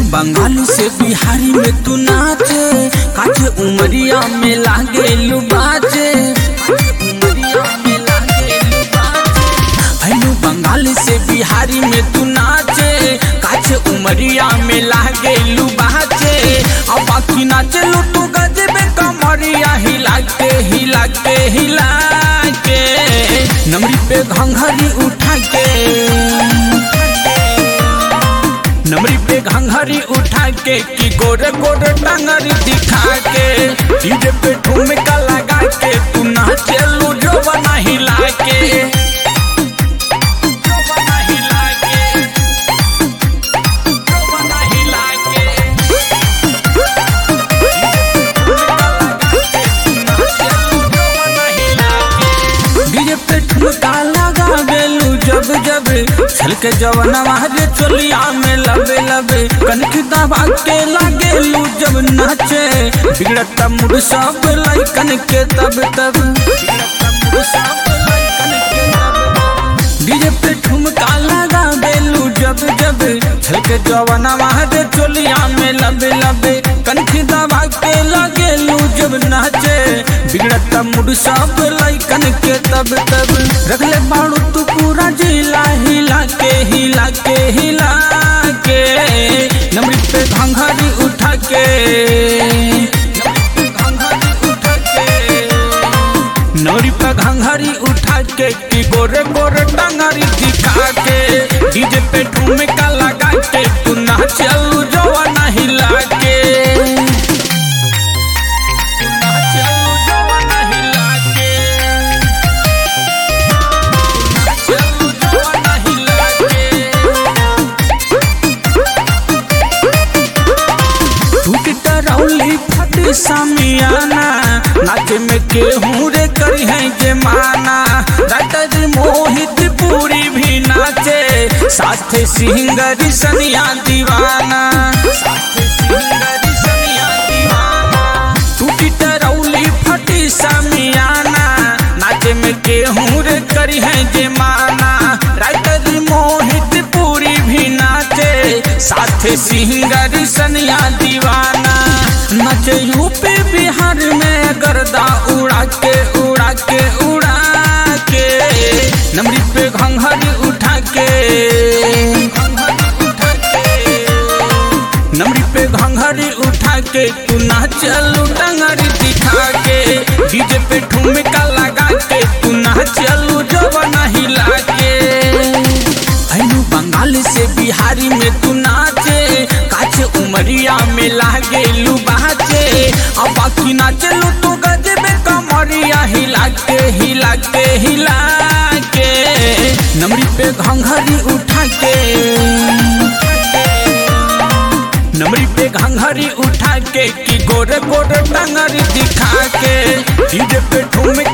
बंगाल से बिहारी में तू नाचे, काचे उमरिया में लागे लुबाचे। आइलू बंगाल से बिहारी में तू नाचे, काचे उमरिया में लागे लुबाचे। अब बाकी नाचे लो तू गजबे कमरिया हिला के हिला के हिला के, नमरी पे घंघरी उठा के, नमरी पे घंघरी उठा के कि गोरे गोरे टांगरी दिखा के, डीजे पे ठुमका लगा के तू नाचे लू जो बना हिला के, जो बना हिला के, जो बना हिला के, डीजे पे ठुमका लगा बेलू जब जब छलके जवना मारे चोलिया में लबे लबे, कनखी दबा के लागे लू जब नाचे, बिगड़ता मुड़ सब लाइकन के तब तब, डीजे पे ठुमका लगा बेलू जब जब छलके जवना मारे चोलिया में लबे लबे, कनखी दबा के लागे लू जब नाचे, बिगड़ता मुड़ सब लाइकन के तब तब, रख ले बाड़ू तू पूरा जिला हिला के हिला के हिला के, नमरी पे घंघरी उठा के, नमरी पे घंघरी उठा के कि गोरे गोरे टांगरी दिखा के, डीजे पे ठुमका लगा के तू नाचलू जवाना हिला के, सामियाना नाचे में केहू रे करी है जे माना, राइटर मोहित पूरी भी नाचे, साथ सिंगरी सनिया दीवाना, साथ सिंगरी सनिया दीवाना, टूटी टरौली फटी सामियाना नाचे में केहू रे करी है जे माना, राइटर मोहित पूरी भी नाचे, साथ सिंगरी सनिया दीवाना, नाचे यूपी बिहार में गर्दा उड़ा के उड़ा के उड़ा के, नमरी पे घंघरी उठा के, नमरी पे घंघरी उठा के तू नाचलू टांगरी दिखा के, डीजे पे ठुमका लगा के तू नाचलू जवाना हिला के। आइलू बंगाल से बिहारी में तू नाचे, काचे उमरिया में लागे लू बाचे, अब बाकी नाचे लो तू गजबे कमरिया हिला के हिला के हिला के, नमरी पे घंघरी उठा के, नमरी पे घंघरी उठा के कि गोरे गोरे टांगरी दिखा के, डीजे पे ठुमका